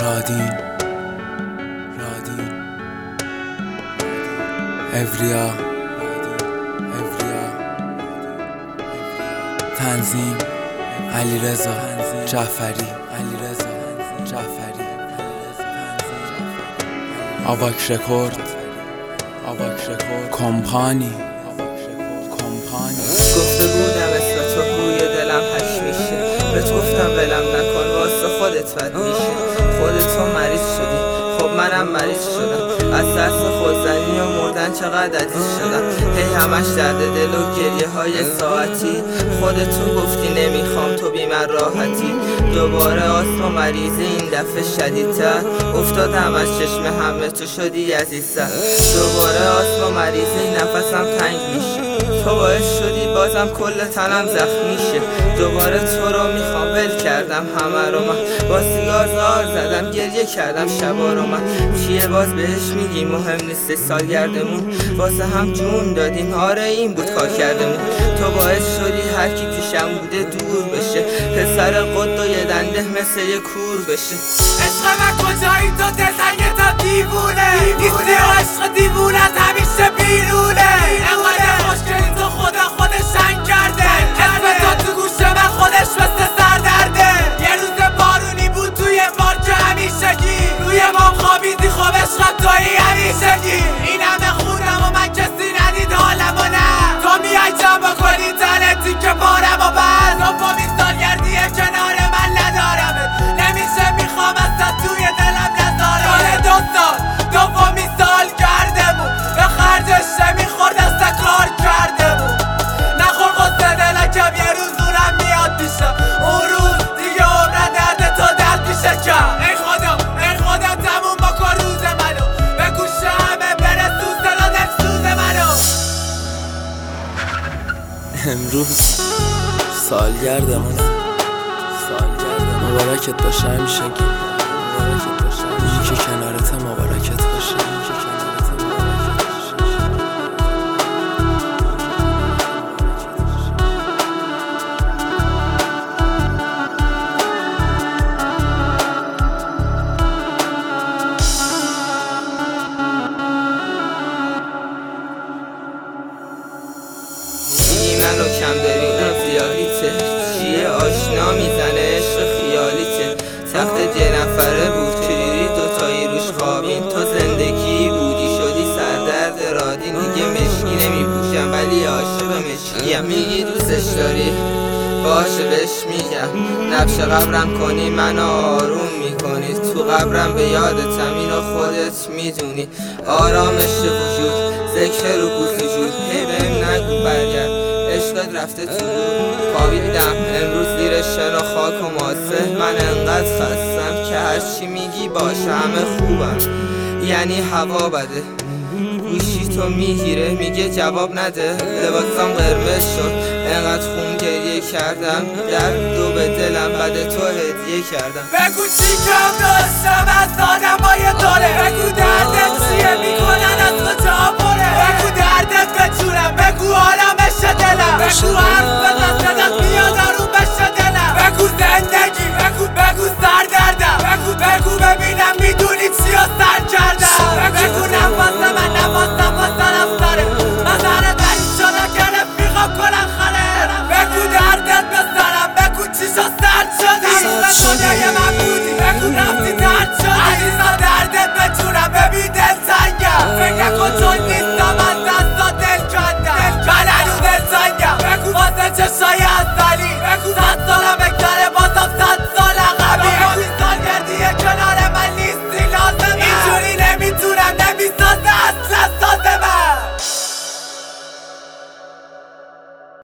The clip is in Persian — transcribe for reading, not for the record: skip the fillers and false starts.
رادین اوریا تنظیم علیرضا جعفری آواک رکورد کمپانی گفته بودم اسم تو روی دلم هش میشه، بهت گفتم ولم نکن واسه خودت بد میشه. خودت تو مریض شدی، خب منم مریض شدم. از دست خودزنی و مردن چقدر عزیز شدم. هی همش درد دل و گریه های ساعتی. خودتون گفتی نمیخوام تو بی من راحتی. دوباره آسم و مریضی این دفعه شدیدتر. افتادم از چشم همه تو شدی عزیزتر. دوباره آسم و مریضی نفسم تنگ میشه. تو باعث شدی بازم کل تنم زخمی شه. دوباره تو رو میخوام ول کردم همه رو من. با سیگار زار زدم گریه کردم شبا رو من. چیه باز بهش میگی مهم نیست سالگردمون. واسه هم جون دادیم آره این بود کار کردمون. تو باعث شدی هر کی پیشم بوده دور بشه. پسر قد و یه دنده مثل یه کور بشه. عشق من کجایی تو دلتنگ تا دیوونه نیستی عشق دیوونت همیشه بیرونه. انقدر خوشگلی تو خدا خودش هنگ کرده. اسم تو تو گوش من خودش مثل سردرده. یه روز بارونی بود توی پارک همیشگی. روی مام خوابیدی خب عشقم تویی همیشگی. این همه خونم و من کسی ندید حالم و نه. تو میای جمع کنی تنتی که بارم و بر. دومین سالگردیه کنار من ندارمت. نمیشه میخوام اصلا توی دلم نذارم. سال 2 سال دومین سالگردمون. به خرجش نمیخورد اصلا کار کردمون. نخور قصه دلکم یه روز اونم میاد پیشم. اون روز دیگه عمرن درد تو درد پیشه کم. ای خدا تموم بکن روز منو. به گوش همه برسون صدا دلسوز منو. امروز سالگردمونه. مبارکت باشه همیشگی. روزی که کنارت مبارکت باشه. منو کم داری اون زیادیته. چیه آشنا میزنه عشق خیالیته. تخت 10 نفره بود چجوری دوتایی روش خوابین. تو زندگی بودی شدی سردرد رادین. دیگه مشکی نمیپوشم ولی عاشق مشکیم. میگی دوستش داری باشه بهش میگم. نبش قبرم کنی منو آروم میکنی. تو قبرم به یادتم اینو خودت میدونی. آرامش وجود ذکر رو وجود. هی بهم نگو برگرد عشقت رفته تو خوابیدم امروز زیر شن و خاک و ماسه. من انقدر خستم که هرچی میگی باشه همه خوبم. یعنی هوا بده گوشی تو میگیره میگه جواب نده. لباسم قرمز شد انقدر خون گریه کردم. درد و به دلم بده تو هدیه کردم. بگو چی کم داشتم از آدمای داره. بگو دردت چیه میکنن از کجا بره. بگو دردت بچونم بگو آرامش دلم. بگو حرف بزن صدات میاد آروم بشه دلم. بگو زندگی بگو سردردم. بگو ببینم میدونی چی ها سر کردم. بگو نفس من نفسم واسه افساره. نظر دلی شده که رفیقم کنن خره. بگو دردت بسرم بگو چی شا سرد شدی.